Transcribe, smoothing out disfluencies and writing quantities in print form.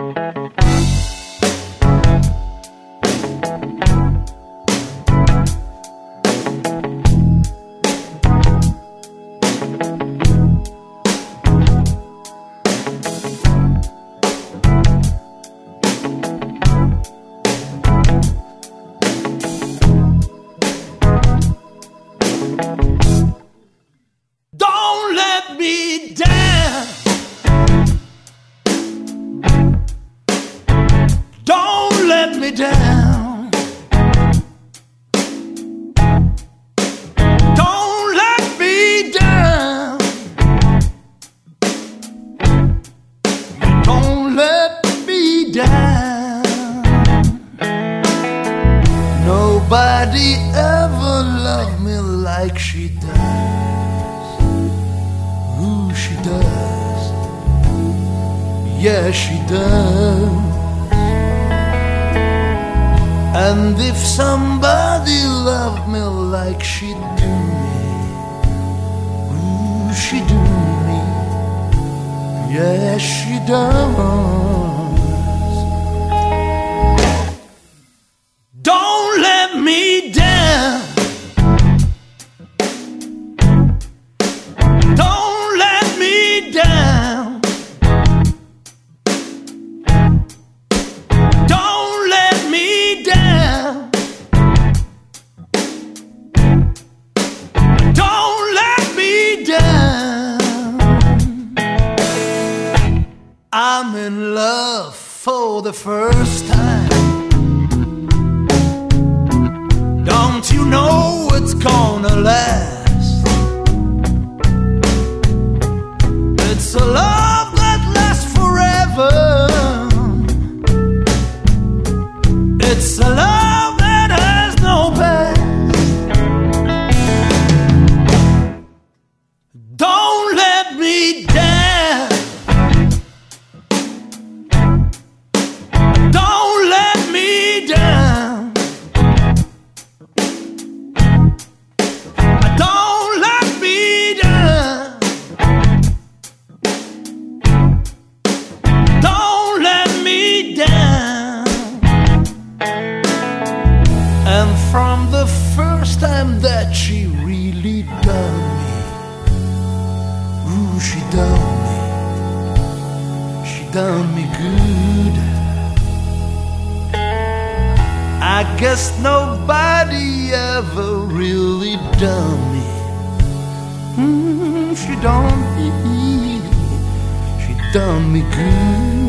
Don't let me down. Don't let me down. Don't let me down. Don't let me down. Nobody ever loved me like she does. Ooh, she does. Yeah, she does. And if somebody loved me like she do me, ooh, she do me. Yeah, she does. Don't let me down. Don't let me down. Don't let me down. Don't let me down. I'm in love for the first time. Don't you know it's gonna last? It's a love that lasts forever. It's a love that has no past. Don't let me down. Don't let me down. Don't let me down. Don't let me down. And from the first time that she really done me, ooh, she done me. She done me good. I guess nobody ever really done me. She done me. She done me good.